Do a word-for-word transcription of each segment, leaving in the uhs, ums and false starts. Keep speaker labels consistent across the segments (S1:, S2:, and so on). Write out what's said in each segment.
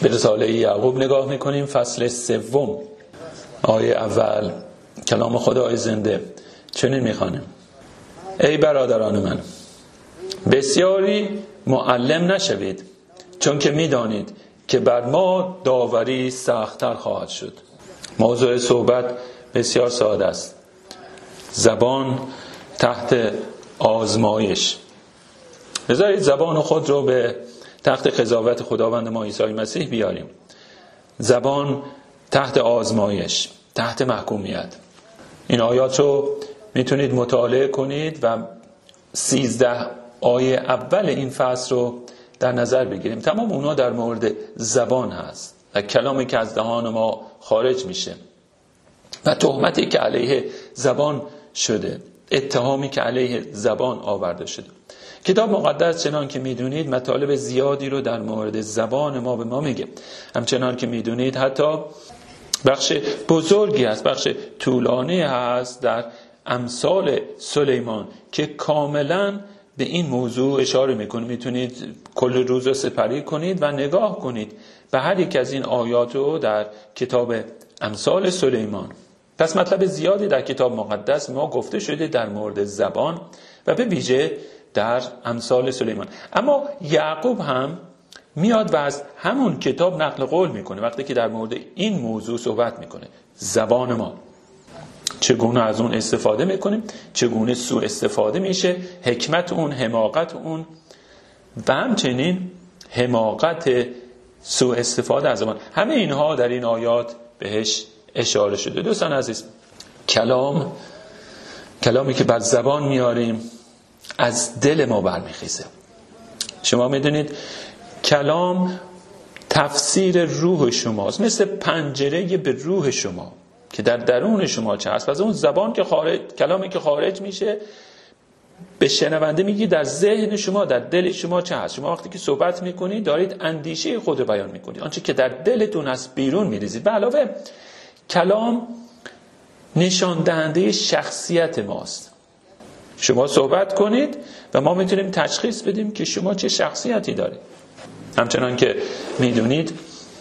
S1: به رساله یعقوب نگاه میکنیم، فصل سوم آیه اول. کلام خدای زنده چنین میخوانیم: ای برادران من، بسیاری معلم نشوید، چون که میدانید که بر ما داوری سخت‌تر خواهد شد. موضوع صحبت بسیار ساده است: زبان تحت آزمایش. بذارید زبان خود رو به تحت قضاوت خداوند ما عیسی مسیح بیاریم. زبان تحت آزمایش، تحت محکومیت. این آیات رو میتونید مطالعه کنید و سیزده آیه اول این فصل رو در نظر بگیریم. تمام اونا در مورد زبان هست و کلامی که از دهان ما خارج میشه و تهمتی که علیه زبان شده، اتهامی که علیه زبان آورده شده. کتاب مقدس چنان که میدونید مطالب زیادی رو در مورد زبان ما به ما میگه. همچنان که میدونید حتی بخش بزرگی هست، بخش طولانی هست در امثال سلیمان که کاملا به این موضوع اشاره میکنه. میتونید کل روز رو سپری کنید و نگاه کنید به هر یک از این آیات رو در کتاب امثال سلیمان. پس مطلب زیادی در کتاب مقدس ما گفته شده در مورد زبان و به ویژه در امثال سلیمان. اما یعقوب هم میاد و از همون کتاب نقل قول میکنه وقتی که در مورد این موضوع صحبت میکنه. زبان ما چگونه از اون استفاده میکنیم، چگونه سوء استفاده میشه، حکمت اون، حماقت اون و همچنین حماقت سوء استفاده از زبان. همه اینها در این آیات بهش اشاره شده. دوستان عزیز، کلام کلامی که بر زبان میاریم از دل ما برمیخیزه. شما میدونید کلام تفسیر روح شماست، مثل پنجره به روح شما که در درون شما چه هست. و از اون زبان که خارج، کلامی که خارج میشه به شنونده میگی در ذهن شما، در دل شما چه هست. شما وقتی که صحبت میکنید دارید اندیشه خود رو بیان میکنید، آنچه که در دلتون هست بیرون میریزید. به علاوه کلام نشان دهنده شخصیت ماست. شما صحبت کنید و ما میتونیم تشخیص بدیم که شما چه شخصیتی دارید. همچنان که میدونید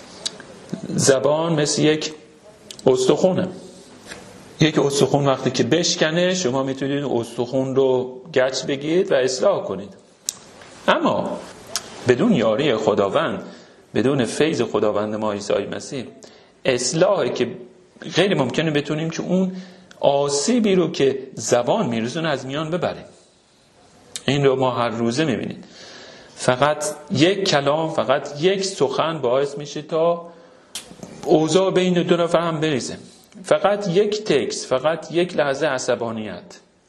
S1: زبان مثل یک استخونه. یک استخون وقتی که بشکنه شما میتونید استخون رو گچ بگیرید و اصلاح کنید. اما بدون یاری خداوند، بدون فیض خداوند ما عیسی مسیح، اصلاحی که غیر ممکنه بتونیم که اون آسیبی رو که زبان میرسونه از میان ببریم. این رو ما هر روزه میبینید. فقط یک کلام، فقط یک سخن باعث میشه تا اوضاع بین دو نفر هم بریزه. فقط یک تکست، فقط یک لحظه عصبانیت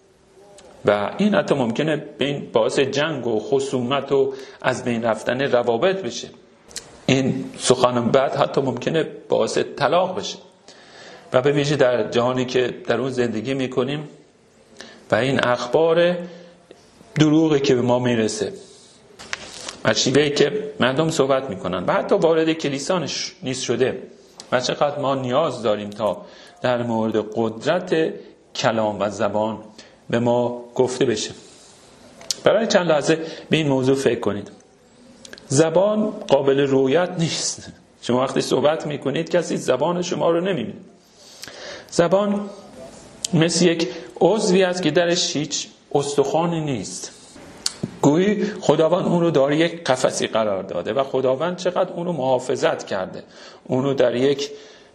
S1: و این حتی ممکنه بین باعث جنگ و خصومت و از بین رفتن روابط بشه. این سخن بعد حتی ممکنه باعث طلاق بشه و به ویژه در جهانی که در اون زندگی میکنیم و این اخبار دروغی که به ما میرسه، شیوهی که مردم صحبت میکنن و حتی وارد کلیسا نیست شده و چقدر ما نیاز داریم تا در مورد قدرت کلام و زبان به ما گفته بشه. برای چند لحظه به این موضوع فکر کنید. زبان قابل رویت نیست. شما وقتی صحبت میکنید کسی زبان شما رو نمیبینه. زبان مثل یک عضوی است که درش هیچ استخوانی نیست. گویی خداوند اون رو در یک قفسی قرار داده و خداوند چقدر اون رو محافظت کرده. اون رو در یک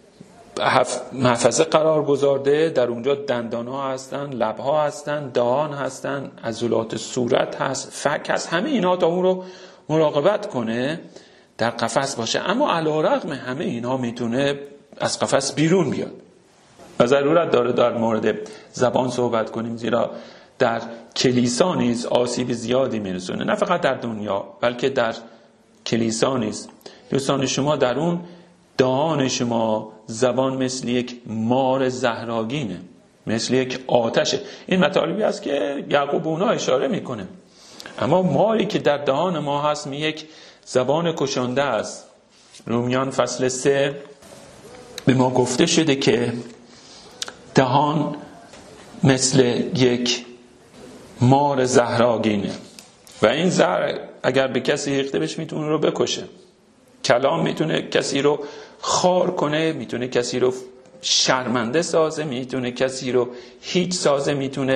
S1: محفظه قرار گذارده. در اونجا دندان‌ها هستن، لب‌ها هستن، دهان هستن، عضلات صورت هست، فک هست. همه اینا تا اون رو مراقبت کنه در قفس باشه. اما علی‌رغم همه اینا میتونه از قفس بیرون بیاد. و ضرورت داره در مورد زبان صحبت کنیم، زیرا در کلیسا نیز آسیب زیادی میرسونه. نه فقط در دنیا بلکه در کلیسا نیز. دوستان شما در اون دهان شما زبان مثل یک مار زهرآگینه، مثل یک آتشه. این مطالبی است که یعقوب اونا اشاره میکنه. اما ماری که در دهان ما هست می یک زبان کشنده است. رومیان فصل سه به ما گفته شده که دهان مثل یک مار زهرآگینه و این زهر اگر به کسی ریخته بشه میتونه رو بکشه. کلام میتونه کسی رو خار کنه، میتونه کسی رو شرمنده سازه، میتونه کسی رو هیچ سازه، میتونه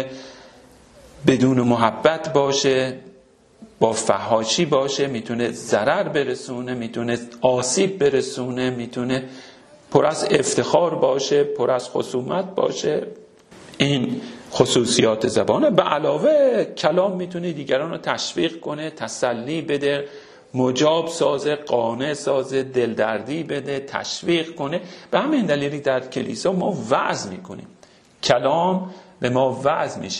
S1: بدون محبت باشه، با فحاشی باشه، میتونه ضرر برسونه، میتونه آسیب برسونه، میتونه پر از افتخار باشه، پر از خصومت باشه. این خصوصیات زبانه. به علاوه کلام میتونه دیگران رو تشویق کنه، تسلی بده، مجاب سازه، قانع سازه، دلدردی بده، تشویق کنه. به همین دلیلی در کلیسا ما وعظ میکنیم، کلام به ما وعظ میشه.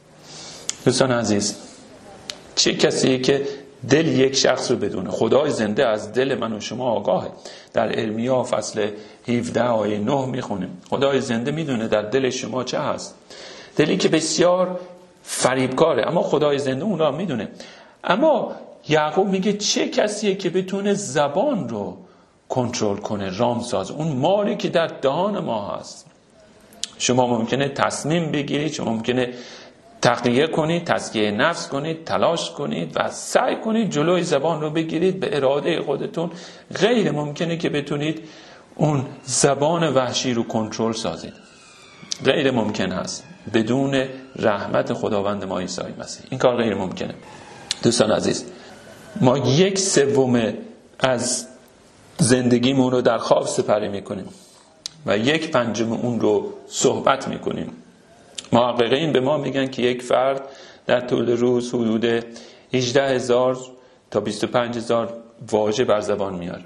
S1: دوستان عزیز، چه کسی که دل یک شخص رو بدونه؟ خدای زنده از دل من و شما آگاهه. در ارمیا فصل هفده آیه نه میخونیم خدای زنده میدونه در دل شما چه هست. دلی که بسیار فریبکاره، اما خدای زنده اون را میدونه. اما یعقوب میگه چه کسیه که بتونه زبان رو کنترل کنه، رام ساز، اون ماری که در دهان ما هست. شما ممکنه تصمیم بگیرید، شما ممکنه تقیه کنید، تزکیه نفس کنید، تلاش کنید و سعی کنید جلوی زبان رو بگیرید به اراده خودتون. غیر ممکنه که بتونید اون زبان وحشی رو کنترل سازید. غیر ممکن هست بدون رحمت خداوند ما عیسی مسیح. این کار غیر ممکنه. دوستان عزیز، ما یک سوم از زندگیمون رو در خواب سپری میکنیم و یک پنجم اون رو صحبت میکنیم. محققین به ما میگن که یک فرد در طول روز حدود هجده هزار تا بیست و پنج هزار واژه بر زبان میاره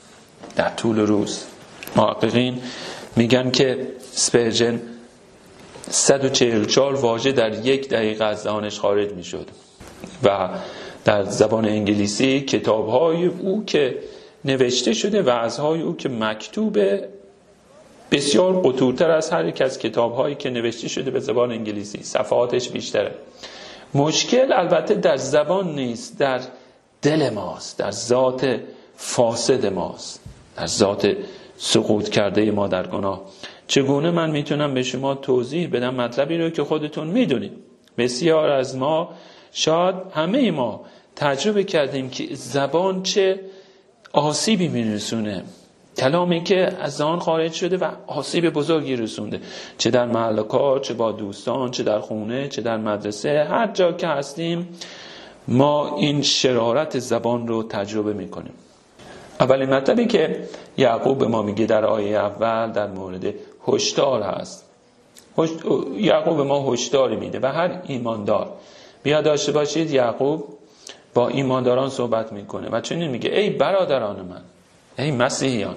S1: در طول روز. محققین میگن که اسپرجن صد و چهل و چهار واژه در یک دقیقه از دهانش خارج میشد و در زبان انگلیسی کتاب‌های او که نوشته شده، وعظهای او که مکتوبه، بسیار قطورتر از هر یک از کتاب‌هایی که نوشته شده به زبان انگلیسی. صفحاتش بیشتره. مشکل البته در زبان نیست، در دل ماست، در ذات فاسد ماست، در ذات سقوط کرده ما در گناه. چگونه من میتونم به شما توضیح بدم مطلبی رو که خودتون میدونید؟ بسیار از ما، شاید همه ما تجربه کردیم که زبان چه آسیبی میرسونه. کلامی که از آن خارج شده و آسیب بزرگی رسونده، چه در محل کار، چه با دوستان، چه در خونه، چه در مدرسه، هر جا که هستیم ما این شرارت زبان رو تجربه میکنیم. اولین مطلبی که یعقوب به ما میگه در آیه اول در مورد هشدار هست. یعقوب به ما هشداری میده و هر ایماندار، بیا داشته باشید، یعقوب با ایمانداران صحبت میکنه و چنین میگه ای برادران من، ای مسیحیان.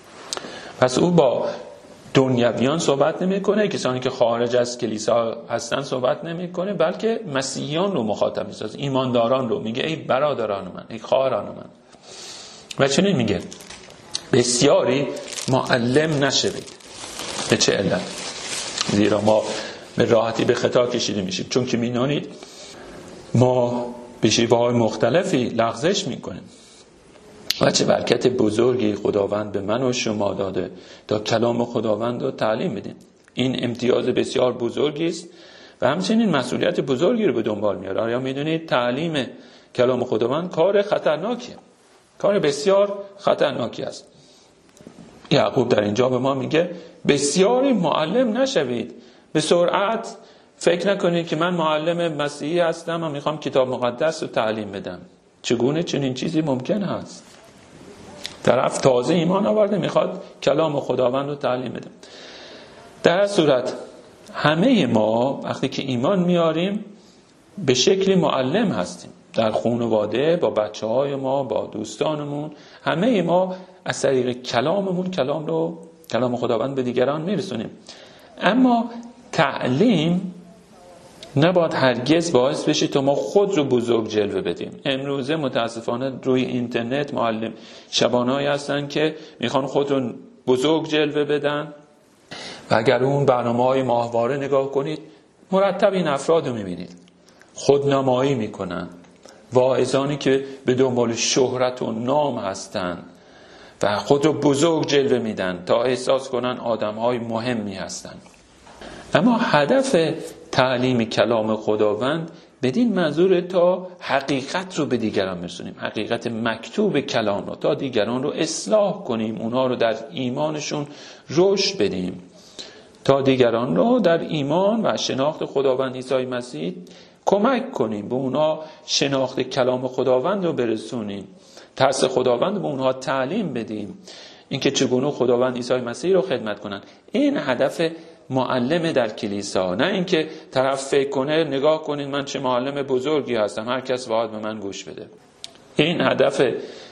S1: پس او با دنیویان صحبت نمیکنه، کسانی که خارج از کلیسا هستن صحبت نمیکنه، بلکه مسیحیان رو مخاطب میسازه، ایمانداران رو. میگه ای برادران من، ای خواهران من. و چنین میگه بسیاری معلم نشوید. به چه علت؟ زیرا ما به راحتی به خطا کشیده میشیم، چون که میدونید ما به شیوه‌های مختلفی لغزش میکنیم. و چه برکت بزرگی خداوند به من و شما داده تا کلام خداوند رو تعلیم بدیم. این امتیاز بسیار بزرگی است و همچنین مسئولیت بزرگی رو به دنبال میاره. آیا میدونید تعلیم کلام خداوند کار خطرناکیه، کار بسیار خطرناکی است. یعقوب در اینجا به ما میگه بسیاری معلم نشوید. به سرعت فکر نکنید که من معلم مسیحی هستم و میخوام کتاب مقدس رو تعلیم بدم. چگونه چنین چیزی ممکن هست؟ طرف تازه ایمان آورده میخواد کلام خداوند رو تعلیم بده. در هر صورت همه ما وقتی که ایمان میاریم به شکلی معلم هستیم. در خانواده، با بچه های ما، با دوستانمون، همه ما از طریق کلاممون کلام رو، کلام خداوند به دیگران میرسونیم. اما تعلیم نباید هرگز باعث بشه تا ما خود رو بزرگ جلوه بدیم. امروزه متاسفانه روی اینترنت معلم شبانهایی هستن که میخوان خود رو بزرگ جلوه بدن و اگر اون برنامه‌های ماهواره نگاه کنید مرتب این افراد رو میبینید خودنمایی میکنن، واعظانی که به دنبال شهرت و نام هستن و خود رو بزرگ جلوه میدن تا احساس کنن آدم‌های مهمی هستن. اما هدف تعلیم کلام خداوند بدین منظور تا حقیقت رو به دیگران برسونیم، حقیقت مکتوب کلام رو، تا دیگران رو اصلاح کنیم، اونها رو در ایمانشون رشد بدیم، تا دیگران رو در ایمان و شناخت خداوند عیسی مسیح کمک کنیم، به اونها شناخت کلام خداوند رو برسونیم، ترس خداوند به اونها تعلیم بدیم، اینکه چگونه خداوند عیسی مسیح رو خدمت کنن. این هدف معلم در کلیسا، نه اینکه طرف فکر کنه نگاه کنید من چه معلم بزرگی هستم، هر کس باید به من گوش بده. این هدف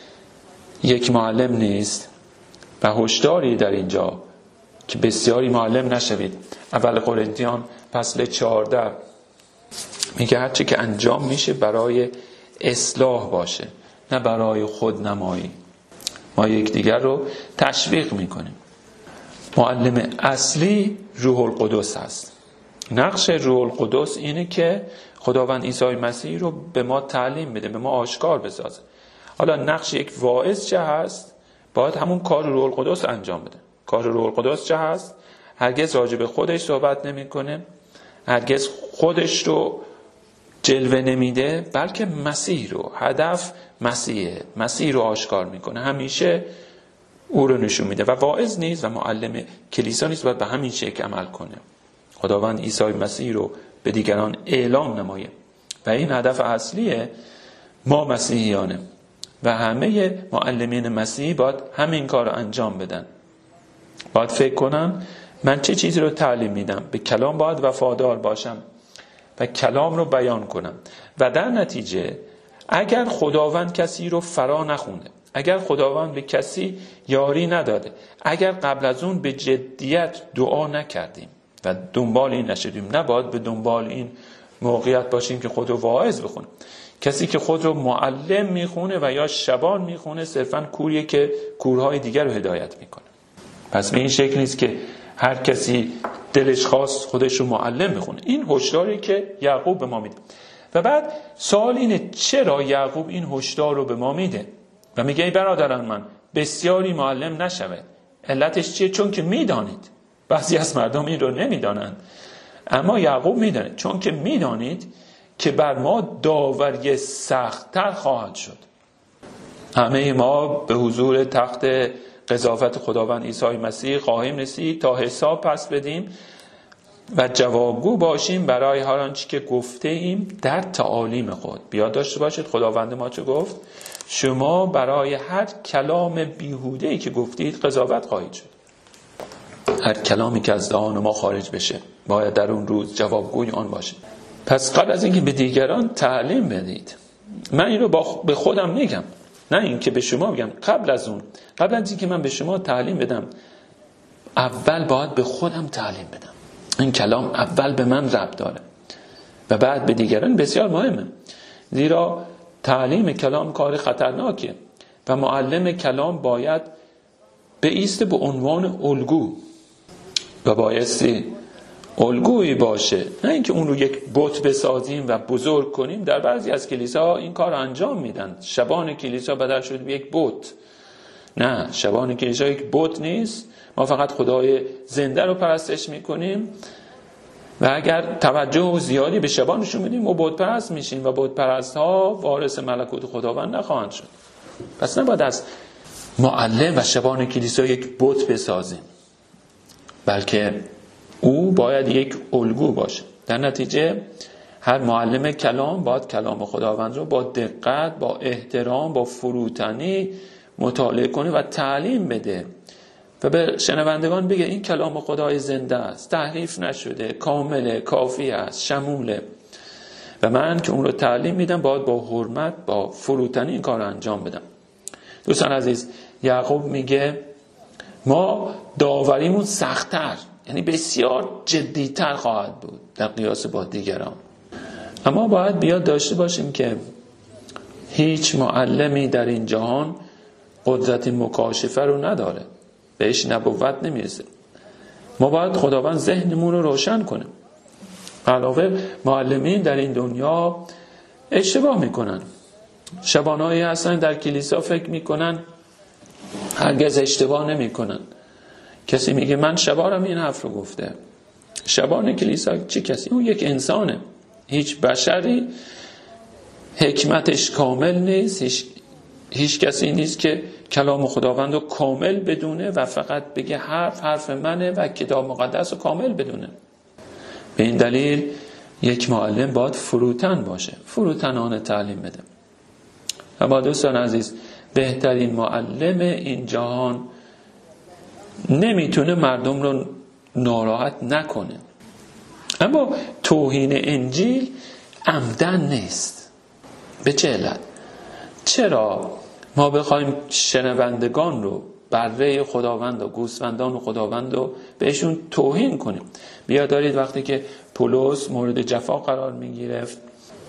S1: یک معلم نیست و هشداری در اینجا که بسیاری معلم نشوید. اول قرنتیان فصل چهارده میگه هر چی که انجام میشه برای اصلاح باشه، نه برای خودنمایی. ما یکدیگر رو تشویق میکنیم. معلم اصلی روح القدس هست. نقش روح القدس اینه که خداوند عیسی مسیح رو به ما تعلیم بده، به ما آشکار بسازه. حالا نقش یک واعظ چه هست؟ باید همون کار روح القدس انجام بده. کار روح القدس چه هست؟ هرگز راجع به خودش صحبت نمیکنه، هرگز خودش رو جلوه نمیده، بلکه مسیح رو، هدف مسیحه، مسیح رو آشکار میکنه، همیشه او رو نشون میده. و واعظ نیست و معلم کلیسا نیست باید به همین شکل عمل کنه، خداوند عیسی مسیح رو به دیگران اعلام نمایه. و این هدف اصلیه ما مسیحیانه و همه معلمین مسیحی باید همین کار رو انجام بدن. باید فکر کنن من چه چیزی رو تعلیم میدم، به کلام باید وفادار باشم و کلام رو بیان کنم. و در نتیجه اگر خداوند کسی رو فرا نخونده، اگر خداوند به کسی یاری نداده، اگر قبل از اون به جدیت دعا نکردیم و دنبال این نشدیم، نباید به دنبال این موقعیت باشیم که خود رو واعظ بخونیم. کسی که خود رو معلم میخونه و یا شبان میخونه صرفاً کوریه که کورهای دیگر رو هدایت میکنه. پس به این شکل نیست که هر کسی دلش خواست خودش رو معلم بخونه. این هشداری که یعقوب به ما میده. و بعد سوال اینه چرا یعقوب این هشدار رو به ما میده و میگه ای برادران من بسیاری معلم نشود. علتش چیه؟ چون که میدانید. بعضی از مردم این رو نمیدانند، اما یعقوب میدانه، چون که میدانید که بر ما داوری سخت‌تر خواهد شد. همه ما به حضور تخت قضاوت خداوند عیسی مسیح خواهیم رسید تا حساب پس بدیم و جوابگو باشیم برای هر آنچه که گفته ایم در تعالیم خود. بیاد داشته باشید خداوند ما چه گفت؟ شما برای هر کلام بیهوده‌ای که گفتید قضاوت خواهید شد. هر کلامی که از دهان ما خارج بشه باید در اون روز جوابگوی آن باشه. پس قبل از اینکه به دیگران تعلیم بدید، من این رو با به خودم میگم، نه اینکه به شما بگم. قبل از اون، قبل از اینکه من به شما تعلیم بدم، اول باید به خودم تعلیم بدم. این کلام اول به من ربط داره و بعد به دیگران. بسیار مهمه، زیرا تعلیم کلام کار خطرناکه و معلم کلام باید بایسته به عنوان الگو و بایستی الگویی باشه، نه اینکه اون رو یک بت بسازیم و بزرگ کنیم. در بعضی از کلیساها این کار انجام میدن. شبان کلیسا بدل شد به یک بت. نه، شبان کلیسا یک بت نیست. ما فقط خدای زنده رو پرستش میکنیم و اگر توجه زیادی به شبانشون بدیم ما بت پرست میشیم و بت پرست ها وارث ملکوت خداوند نخواهند شد. پس نباید از معلم و شبان کلیسا یک بت بسازیم، بلکه او باید یک الگو باشه. در نتیجه هر معلم کلام باید کلام خداوند رو با دقت، با احترام، با فروتنی مطالعه کنه و تعلیم بده و به شنوندگان بگه این کلام خدای زنده است، تحریف نشده، کامله، کافی است، شموله. و من که اون رو تعلیم میدم باید با حرمت، با فروتنی این کار رو انجام بدم. دوستان عزیز، یعقوب میگه ما داوریمون سخت‌تر، یعنی بسیار جدی‌تر خواهد بود در قیاس با دیگران. اما باید بیاد داشته باشیم که هیچ معلمی در این جهان قدرت مکاشفه رو نداره، بهش نبوت نمیرسه. ما باید خداوند ذهنمون رو روشن کنه. علاوه معلمین در این دنیا اشتباه میکنن. شبانایی هستن در کلیسا فکر میکنن هرگز اشتباه نمیکنن. کسی میگه من شبانم این حرف رو گفته. شبان کلیسا چه کسی؟ اون یک انسانه. هیچ بشری حکمتش کامل نیست، هیچ, هیچ کسی نیست که کلام خداوند رو کامل بدونه و فقط بگه حرف حرف منه و کتاب مقدس رو کامل بدونه. به این دلیل یک معلم باید فروتن باشه، فروتنانه تعلیم بده. اما دوستان عزیز، بهترین معلم این جهان نمیتونه مردم رو ناراحت نکنه، اما توهین انجیل عمدن نیست. به چه علت؟ چرا ما بخوایم شنوندگان رو، بره خداوند و گوسفندان خداوند رو بهشون توهین کنیم؟ بیا دارید وقتی که پولس مورد جفا قرار میگرفت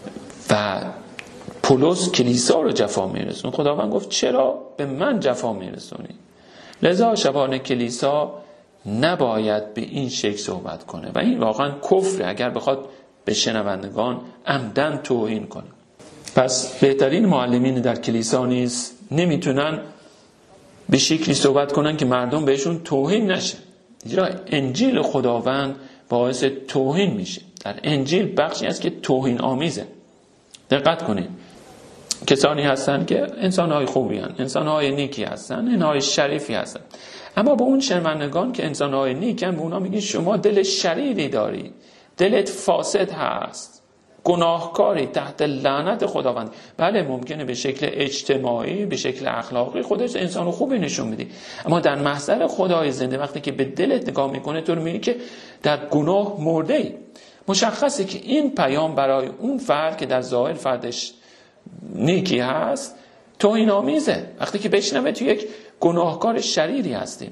S1: و پولس کلیسا رو جفا میرسون، خداوند گفت چرا به من جفا میرسونی؟ لذا شبان کلیسا نباید به این شکل صحبت کنه و این واقعا کفره اگر بخواد به شنوندگان عمدن توهین کنه. پس بهترین معلمین در کلیسا نیز نمیتونن به شکلی صحبت کنن که مردم بهشون توهین نشه. زیرا انجیل خداوند باعث توهین میشه. در انجیل بخشی هست که توهین آمیزه. دقت کنید، کسانی هستن که انسان‌های خوبی هستن، انسان‌های نیکی هستن، انسان‌های شریفی هستن، اما به اون شنوندگان که انسان‌های نیکن به اونا میگن شما دل شریری داری، دلت فاسد هست، گناهکاری، تحت لعنت خداوند. بله ممکنه به شکل اجتماعی، به شکل اخلاقی خودت انسان خوبی نشون میدی، اما در محضر خدای زنده وقتی که به دلت نگاه میکنه تو رو میبینی که در گناه مرده ای. مشخصه که این پیام برای اون فرد که در ظاهر فردش نیکی هست توهین آمیزه. وقتی که بشنوه تو یک گناهکار شریری هستیم.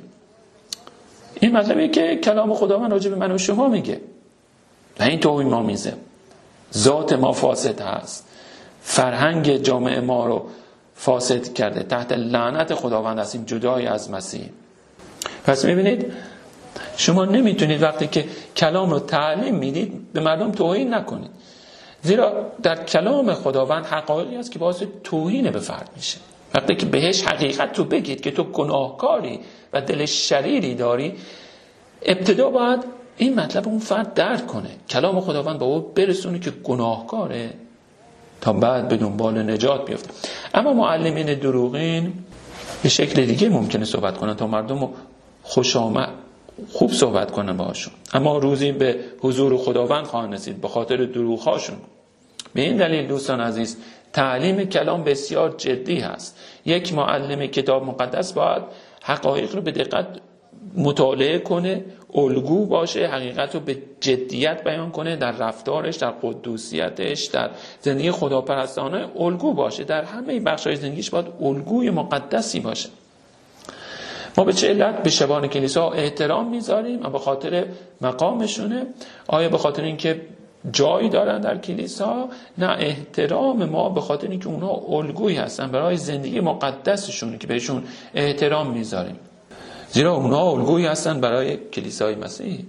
S1: این مطلبی که کلام خداوند راجع به من و شما میگه و این توهین آمیزه. ذات ما فاسد هست، فرهنگ جامعه ما رو فاسد کرده، تحت لعنت خداوند هستیم، جدای از مسیح. پس میبینید شما نمیتونید وقتی که کلام رو تعلیم میدید به مردم توهین نکنید، زیرا در کلام خداوند حقایقی هست که باعث توهین به فرد میشه. وقتی که بهش حقیقت رو بگید که تو گناهکاری و دل شریری داری، ابتدا باید این مطلب اون فرد درک کنه، کلام خداوند با او برسونه که گناهکاره تا بعد به دنبال نجات بیفته. اما معلمین دروغین به شکل دیگه ممکنه صحبت کنن تا مردم رو خوش آمد خوب صحبت کنن باهاشون، اما روزی به حضور خداوند خواهند رسید به خاطر دروغ‌هاشون. به این دلیل دوستان عزیز تعلیم کلام بسیار جدی هست. یک معلم کتاب مقدس باید حقایق رو به دقت مطالعه کنه، الگو باشه، حقیقت رو به جدیت بیان کنه، در رفتارش، در قدوسیتش، در زندگی خداپرستانه الگو باشه، در همه بخش‌های زندگیش باید الگوی مقدسی باشه. ما به چه علت به شبان کلیسا احترام میذاریم؟ به خاطر مقامشونه؟ آیا به خاطر اینکه جایی دارن در کلیسا؟ نه، احترام ما به خاطر اینکه اونها الگویی هستن برای زندگی مقدسشون که بهشون احترام میذاریم، زیرا اونها الگویی هستن برای کلیسای مسیح.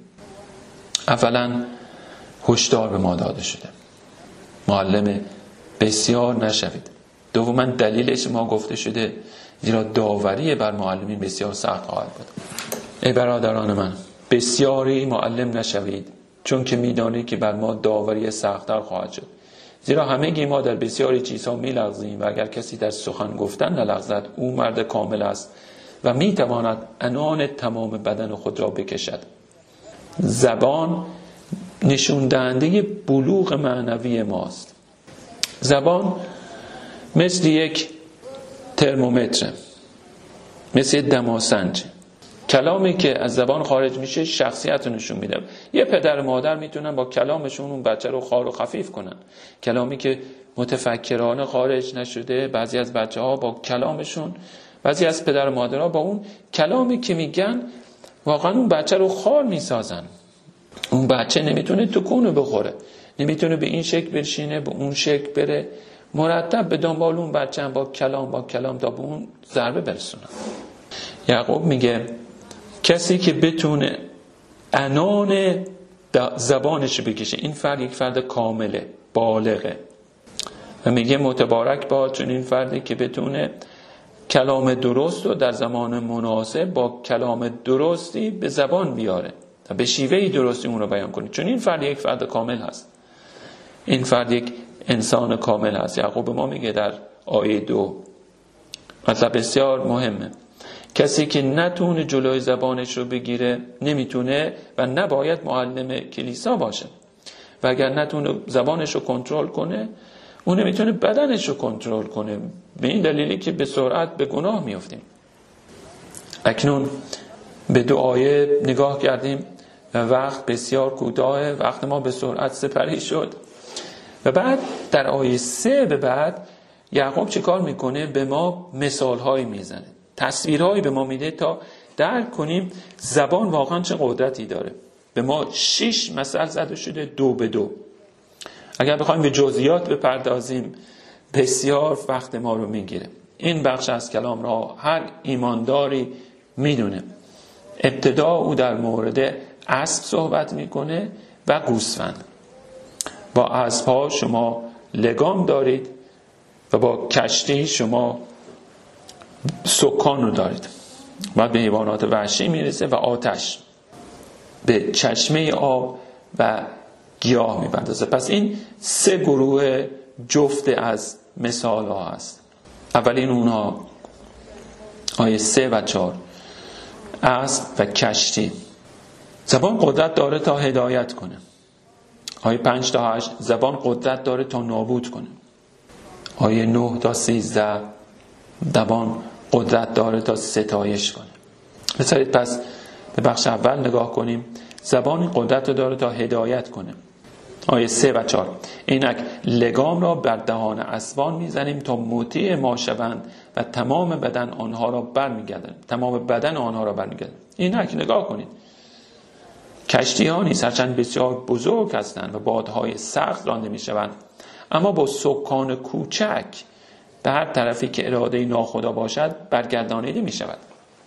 S1: اولا هشدار به ما داده شده معلم بسیار نشوید. دوما دلیلش ما گفته شده زیرا داوری بر معلمین بسیار سخت خواهد بود. ای برادران من، بسیاری معلم نشوید، چون که میدانید که بر ما داوری سخت‌تر خواهد شد. زیرا همگی ما در بسیاری چیزها میلغزیم و اگر کسی در سخن گفتن نلغزد او مرد کامل است و میتواند عنان تمام بدن خود را بکشد. زبان نشون دهنده بلوغ معنوی ماست. زبان مثل یک ترمومتر، مثل دماسنج. کلامی که از زبان خارج میشه شخصیت رو نشون میده. یه پدر و مادر میتونن با کلامشون اون بچه رو خوار و خفیف کنن. کلامی که متفکرانه خارج نشده، بعضی از بچه ها با کلامشون، بعضی از پدر و مادرها با اون کلامی که میگن واقعا اون بچه رو خوار میسازن. اون بچه نمیتونه تکون بخوره، نمیتونه به این شکل بشینه، به اون شکل بره، مرتب به دنبال اون بچه هم با کلام با کلام تا به اون ضربه برسونن. یعقوب میگه کسی که بتونه عنان زبانش بکشه، این فرد یک فرد کامله، بالغه، و میگه متبارک باد چون این فردی که بتونه کلام درست رو در زمان مناسب با کلام درستی به زبان بیاره و به شیوهی درستی اون رو بیان کنه، چون این فرد یک فرد کامل هست. این فرد یک انسان کامل است. یعقوب به ما میگه در آیه دو، مطلب بسیار مهمه، کسی که نتونه جلوی زبانش رو بگیره نمیتونه و نباید معلم کلیسا باشه، و اگر نتونه زبانش رو کنترل کنه اون نمیتونه بدنش رو کنترل کنه، به این دلیلی که به سرعت به گناه میافتیم. اکنون به دو آیه نگاه کردیم و وقت بسیار کوتاه، وقت ما به سرعت سپری شد. و بعد در آیه سه به بعد یعقوب چه کار میکنه؟ به ما مثالهایی میزنه، تصویرهایی به ما میده تا درک کنیم زبان واقعا چه قدرتی داره. به ما شش مثل زده شده دو به دو. اگر بخوایم به جزئیات بپردازیم بسیار وقت ما رو میگیره. این بخش از کلام را هر ایمانداری میدونه. ابتدا او در مورد اسب صحبت میکنه و گوسفند. با اسب‌ها شما لگام دارید و با کشتی شما سکان رو دارید. بعد به حیوانات وحشی میرسه و آتش، به چشمه آب و گیاه میپردازه. پس این سه گروه جفت از مثال ها هست. اولین اونها آیه سه و چهار، اسب و کشتی. زبان قدرت داره تا هدایت کنه. آیه پنج تا هشت، زبان قدرت داره تا نابود کنه. آیه نه تا سیزده، زبان قدرت داره تا ستایش کنه. بذارید پس به بخش اول نگاه کنیم. زبان قدرت داره تا هدایت کنه. آیه سه و چهار، اینک لگام را بر دهان اسبان میزنیم تا مطیع ما شوند و تمام بدن آنها را برمیگردن تمام بدن آنها را برمیگردن. اینک نگاه کنید، کشتی ها نیز هرچند بسیار بزرگ هستند و بادهای سخت رانده می شوند، اما با سکان کوچک به هر طرفی که اراده ناخدا باشد برگردانیده می شود.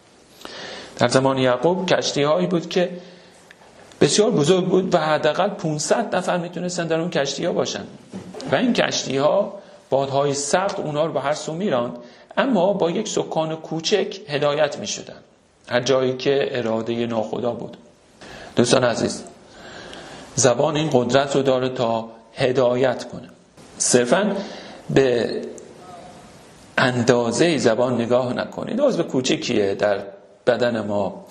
S1: در زمان یعقوب کشتی هایی بود که بسیار بزرگ بود و حداقل پانصد نفر میتونستن در اون کشتی ها باشن و این کشتی ها بادهای سخت اونها رو به هر سو میراند، اما با یک سکان کوچک هدایت میشدن هر جایی که اراده ناخدا بود. دوستان عزیز، زبان این قدرت رو داره تا هدایت کنه. صرفاً به اندازه زبان نگاه نکنید، عضو کوچکیه در بدن ما،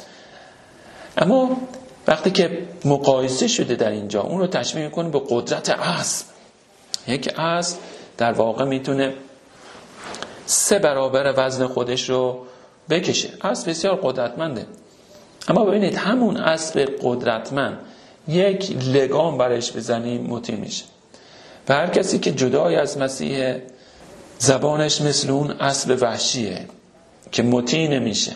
S1: اما وقتی که مقایسه شده در اینجا اون رو تشبیه میکنه به قدرت اسب. یک اسب در واقع میتونه سه برابر وزن خودش رو بکشه. اسب بسیار قدرتمنده، اما ببینید همون اسب قدرتمند یک لگام برش بزنیم مطیع میشه. و هر کسی که جدای از مسیح زبانش مثل اون اسب وحشیه که مطیع نمیشه.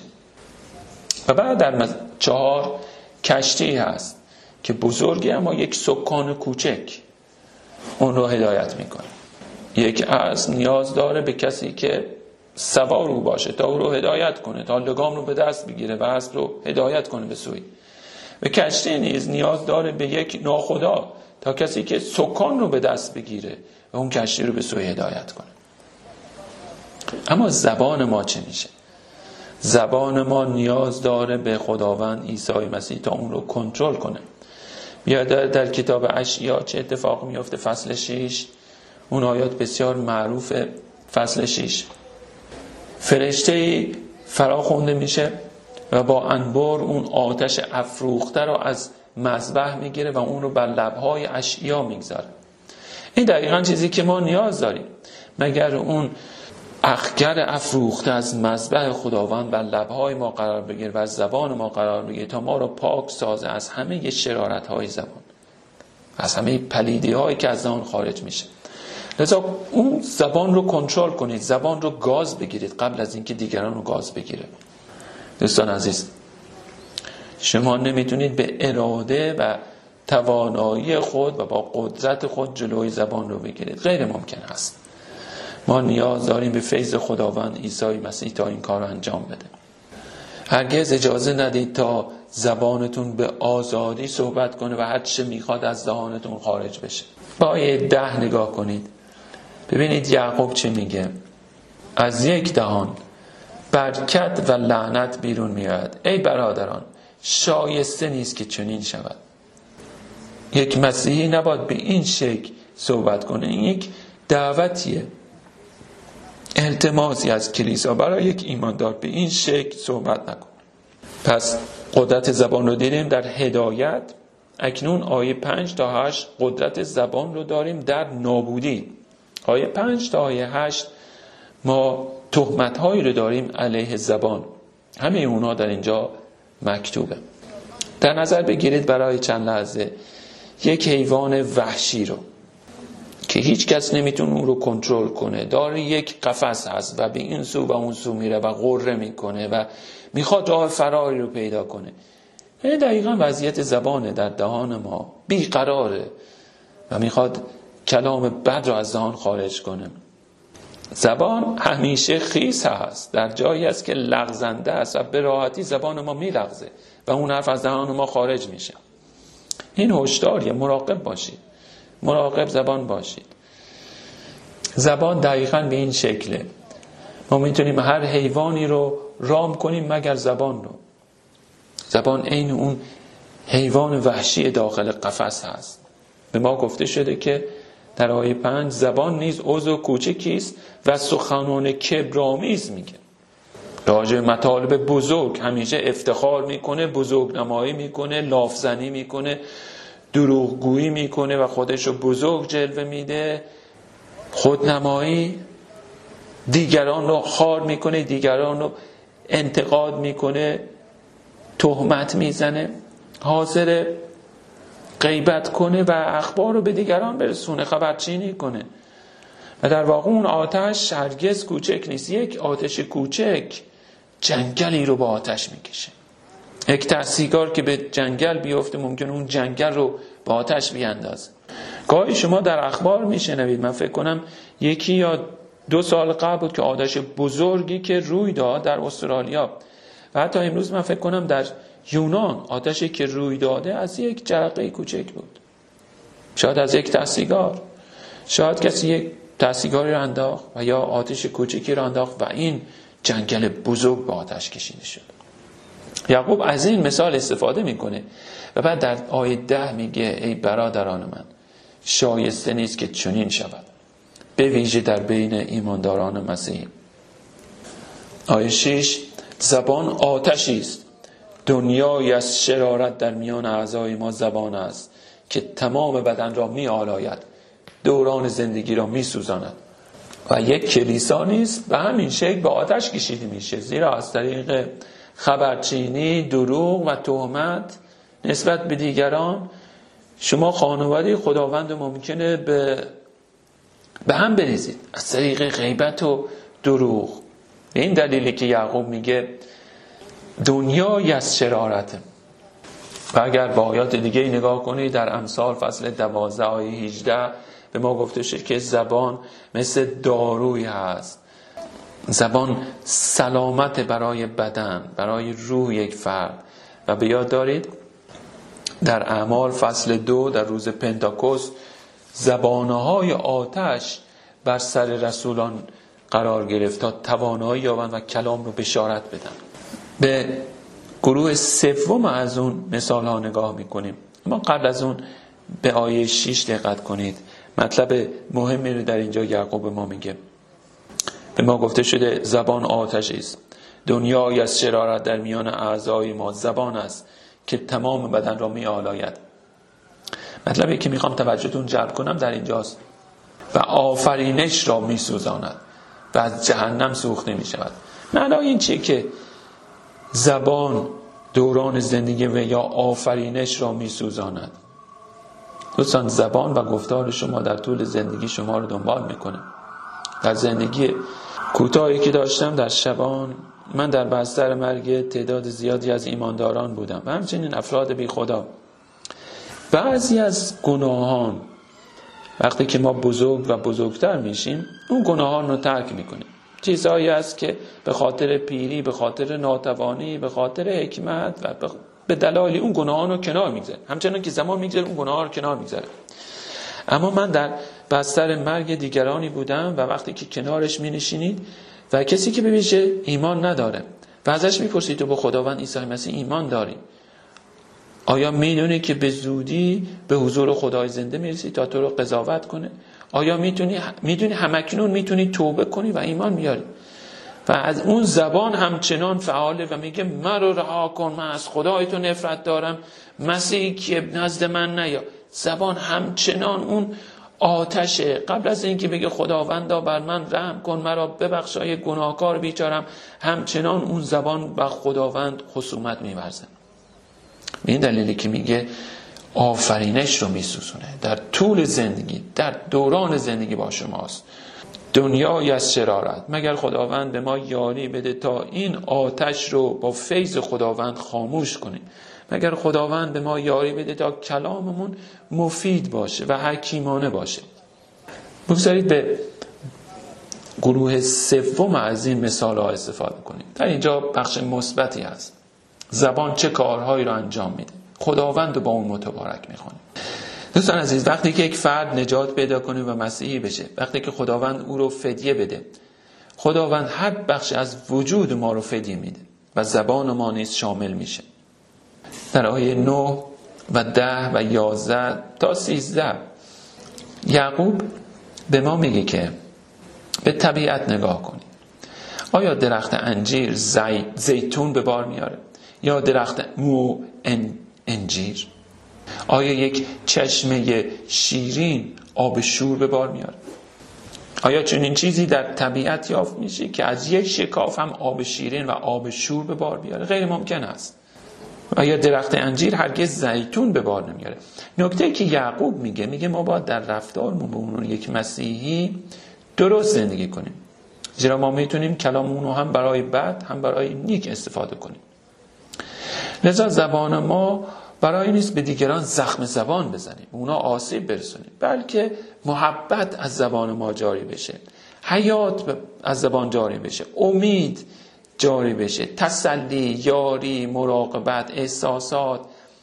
S1: و بعد در چهار کشتی هست که بزرگی اما یک سکان کوچک اون رو هدایت میکنه. یک اسب نیاز داره به کسی که سوار او باشه تا او رو هدایت کنه، تا لگام رو به دست بگیره و اسب رو هدایت کنه به سوی. و کشتی نیز نیاز داره به یک ناخدا تا کسی که سکان رو به دست بگیره و اون کشتی رو به سوی هدایت کنه. اما زبان ما چه میشه؟ زبان ما نیاز داره به خداوند عیسی مسیح تا اون رو کنترل کنه. بیاد در کتاب اشعیا چه اتفاق میفته؟ فصل شش، اون آیات بسیار معروفه. فصل شش، فرشته فرا خونده میشه و با انبار اون آتش افروخته رو از مذبح میگیره و اون رو بر لبهای اشعیا میگذاره. این دقیقاً چیزی که ما نیاز داریم. مگر اون اخگر افروخته از مذبح خداوند بر لبهای ما قرار بگیره و از زبان ما قرار بگیره تا ما رو پاک سازه از همه شرارت‌های زبان، از همه پلیدی‌هایی که از آن خارج میشه. لذا اون زبان رو کنترل کنید، زبان رو گاز بگیرید قبل از اینکه دیگران رو گاز بگیره. دوستان عزیز، شما نمیتونید به اراده و توانایی خود و با قدرت خود جلوی زبان رو بگیرید، غیر ممکن است. ما نیاز داریم به فیض خداوند عیسی مسیح تا این کار رو انجام بده. هرگز اجازه ندید تا زبانتون به آزادی صحبت کنه و هر چه میخواد از دهانتون خارج بشه. با آیه ده نگاه کنید، ببینید یعقوب چه میگه. از یک دهان برکت و لعنت بیرون میاد. ای برادران، شایسته نیست که چنین شود. یک مسیحی نباید به این شکل صحبت کنه. این یک دعوتیه، التماسی از کلیسا برای یک ایماندار به این شکل صحبت نکن. پس قدرت زبان رو دیدیم در هدایت. اکنون آیه پنج تا هشت قدرت زبان رو داریم در نابودی. آیه پنج تا آیه هشت ما تهمت هایی رو داریم علیه زبان. همه اونا در اینجا مکتوبه. در نظر بگیرید برای چند لحظه یک حیوان وحشی رو که هیچ کس نمیتونه اون رو کنترل کنه، داره یک قفس هست و به این سو و اون سو میره و غره میکنه و میخواد راه فراری رو پیدا کنه. این دقیقا وضعیت زبانه در دهان ما، بیقراره و میخواد کلام بد رو از دهان خارج کنه. زبان همیشه خیس هست، در جایی است که لغزنده است و به راحتی زبان ما میلغزه و اون حرف از دهان ما خارج میشه. این هشداریه، مراقب باشید، مراقب زبان باشید. زبان دقیقاً به این شکله. ما میتونیم هر حیوانی رو رام کنیم مگر زبان رو. زبان عین اون حیوان وحشی داخل قفس هست. به ما گفته شده که در آیه پنج زبان نیز عضو کوچکی است و سخنان کبرآمیز میگه. راجع مطالب بزرگ همیشه افتخار میکنه، بزرگ نمایی میکنه، لافزنی میکنه، دروغگویی میکنه و خودش رو بزرگ جلوه میده. خودنمایی، دیگران رو خار میکنه، دیگران رو انتقاد میکنه، تهمت میزنه، حاضر غیبت کنه و اخبار رو به دیگران برسونه، خبرچینی کنه. و در واقع اون آتش هرگز کوچک نیست. یک آتش کوچک جنگلی رو با آتش میکشه. یک تحصیلگر که به جنگل بیفته ممکنه اون جنگل رو با آتش بیاندازه. گاهی شما در اخبار میشنوید، من فکر کنم یکی یا دو سال قبل بود که آتش بزرگی که روی داد در استرالیا و حتی امروز من فکر کنم در یونان آتشی که روی داده از یک جرقه کوچک بود. شاید از یک تحصیلگر، شاید کسی یک تحصیلگری رو انداخت و یا آتش کوچکی رو انداخت و این جنگل بزرگ به آتش کشیده شد. یعقوب از این مثال استفاده میکنه و بعد در آیه ده میگه ای برادران من، شایسته نیست که چنین شود، به ویژه در بین ایمانداران مسیحی. آیه شش زبان آتشی است، دنیایی از شرارت در میان اعضای ما زبان است که تمام بدن را می آلاید، دوران زندگی را می سوزاند. و یک کلیسا نیست به همین شکل به آتش کشیده میشه، زیرا از طریق خبرچینی، دروغ و تهمت نسبت به دیگران شما خانواده خداوند ممکنه به به هم بریزید از طریق غیبت و دروغ. به این دلیلی که یعقوب میگه دنیایی از شرارته. و اگر با آیات دیگه نگاه کنید در امثال فصل دوازده آیه هجده به ما گفته شد که زبان مثل دارویی هست. زبان سلامت برای بدن، برای روح یک فرد. و به یاد دارید در اعمال فصل دو در روز پنتاکوست زبانهای آتش بر سر رسولان قرار گرفت تا توانایی یابند و کلام رو بشارت بدن. به گروه سوم از اون مثال ها نگاه میکنیم. اما قبل از اون به آیه شش دقت کنید. مطلب مهمی رو در اینجا یعقوب ما میگه. به ما گفته شده زبان آتشی است، دنیایی از شرارت در میان اعضای ما زبان است که تمام بدن را می آلاید. مطلبی که میخوام توجهتون جلب کنم در اینجاست. و آفرینش را می سوزاند و از جهنم سوخته می شود. معنای این چیه که زبان دوران زندگی و یا آفرینش را می سوزاند؟ دوستان زبان و گفتار شما در طول زندگی شما رو دنبال میکنه. در زندگی کوتاهی که داشتم در شبان، من در بستر مرگ تعداد زیادی از ایمانداران بودم و همچنین افراد بی خدا. بعضی از گناهان وقتی که ما بزرگ و بزرگتر میشیم اون گناهان رو ترک میکنیم. چیزهایی هست که به خاطر پیری، به خاطر ناتوانی، به خاطر حکمت و به دلایل اون گناهان رو کنار میگذاره. همچنان که زمان میگذاره اون گناهان رو کنار میگذاره. اما من در بستر مرگ دیگرانی بودم و وقتی که کنارش می نشینید و کسی که به ویژه ایمان نداره و ازش میپرسید تو به خداوند عیسی مسیح ایمان داری؟ آیا میدونی که به زودی به حضور خدای زنده میرسی تا تو رو قضاوت کنه؟ آیا میتونی میدونی همکنون میتونی توبه کنی و ایمان بیاری؟ و از اون زبان همچنان فعاله و میگه من رو رها کن، من از خدای تو نفرت دارم، مسیحی که نزد من نیا. زبان همچنان اون آتشه. قبل از اینکه بگه خداوندا بر من رحم کن، مرا ببخش ای گناهکار بیچارم، همچنان اون زبان با خداوند خصومت می‌ورزه. به این دلیلی که میگه آفرینش رو میسوزونه در طول زندگی، در دوران زندگی با شماست. دنیای از شرارت، مگر خداوند به ما یاری بده تا این آتش رو با فیض خداوند خاموش کنیم. مگر خداوند به ما یاری بده تا کلاممون مفید باشه و حکیمانه باشه. بگذارید به گروه سوم از این مثال ها استفاده کنیم. در اینجا بخش مثبتی هست. زبان چه کارهایی رو انجام میده؟ خداوند رو با اون متبارک میخونیم. دوستان عزیز، وقتی که یک فرد نجات پیدا کنه و مسیحی بشه، وقتی که خداوند او رو فدیه بده، خداوند هر بخش از وجود ما رو فدیه میده و زبان ما نیز شامل میشه. در آیه نه و ده و یازده تا سیزده یعقوب به ما میگه که به طبیعت نگاه کنید. آیا درخت انجیر زی... زیتون به بار میاره یا درخت مو ان... انجیر؟ آیا یک چشمه شیرین آب شور به بار میاره؟ آیا چنین چیزی در طبیعت یافت میشه که از یک شکاف هم آب شیرین و آب شور به بار بیاره؟ غیر ممکن است. آیا درخت انجیر هرگز زیتون به بار نمیاره؟ نکته که یعقوب میگه میگه ما باید در رفتارمون به عنوان یک مسیحی درست زندگی کنیم، زیرا ما میتونیم کلاممون رو هم برای بد هم برای نیک استفاده کنیم. لذا زبان ما برای نیست به دیگران زخم زبان بزنیم، اونا آسیب برسونیم، بلکه محبت از زبان ما جاری بشه، حیات از زبان جاری بشه، امید جاری بشه، تسلی، یاری، مراقبت، احساسات،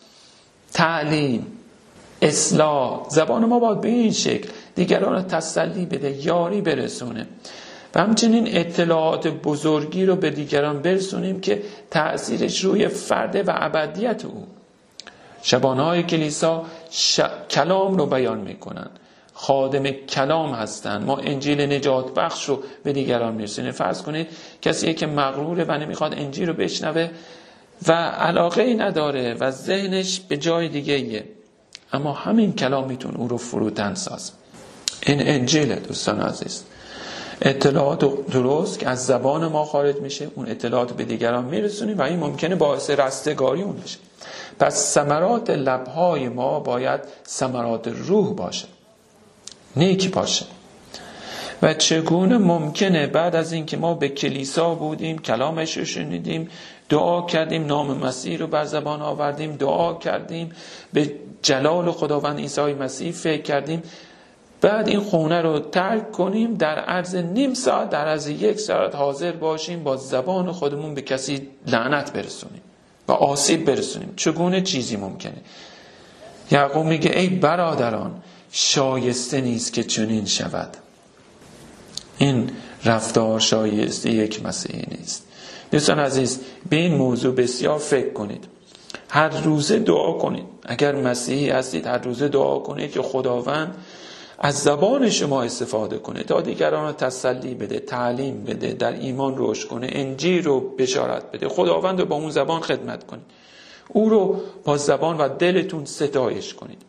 S1: تعلیم، اصلاح. زبان ما باید به این شکل دیگران رو تسلی بده، یاری برسونه و همچنین اطلاعات بزرگی رو به دیگران برسونیم که تأثیرش روی فرد و ابدیت او. شبانه‌های کلیسا ش... کلام رو بیان میکنن، خادم کلام هستن. ما انجیل نجات بخش رو به دیگران میرسونیم. فرض کنید کسی که مغروره و نمیخواد انجیل رو بشنوه و علاقه ای نداره و ذهنش به جای دیگه ایه، اما همین کلام میتونه او رو فروتن ساز. این انجیل دوستان عزیز، اطلاعات درست که از زبان ما خارج میشه، اون اطلاعات به دیگران میرسونیم و این ممکنه باعث رستگاری اون بشه. پس ثمرات لبهای ما باید ثمرات روح باشه، نیک باشه. و چگونه ممکنه بعد از اینکه ما به کلیسا بودیم، کلامش رو شنیدیم، دعا کردیم، نام مسیح رو بر زبان آوردیم، دعا کردیم، به جلال خداوند عیسی مسیح فکر کردیم، بعد این خونه رو ترک کنیم، در عرض نیم ساعت، در عرض یک ساعت حاضر باشیم با زبان خودمون به کسی لعنت برسونیم و آسیب برسونیم؟ چگونه چیزی ممکنه؟ یعقوب میگه ای برادران، شایسته نیست که چنین شود. این رفتار شایسته یک مسیحی نیست. دوستان عزیز، به این موضوع بسیار فکر کنید. هر روزه دعا کنید. اگر مسیحی هستید هر روزه دعا کنید که خداوند از زبان شما استفاده کنه تا دیگران رو تسلی بده، تعلیم بده، در ایمان رشد کنه، انجیل رو بشارت بده. خداوند رو با اون زبان خدمت کنید، او رو با زبان و دلتون ستایش کنید.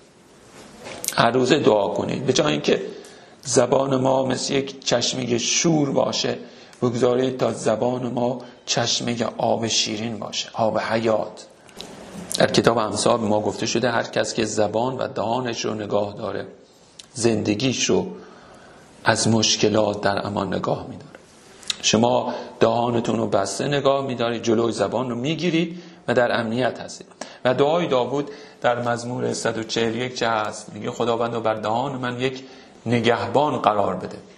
S1: هر روزه دعا کنید. به جای اینکه زبان ما مثل یک چشمه شور باشه، بگذارید تا زبان ما چشمه آب شیرین باشه، آب حیات. در کتاب امثال ما گفته شده هر کس که زبان و دهانش رو نگاه داره، زندگیش رو از مشکلات در امان نگاه میداره. شما دهانتون رو بسته نگاه میدارید، جلوی زبان رو میگیرید و در امنیت هستید. و دعای داوود در مزمور صد و چهل و یک چه هست؟ میگه خداوند رو بر دهان من یک نگهبان قرار بده.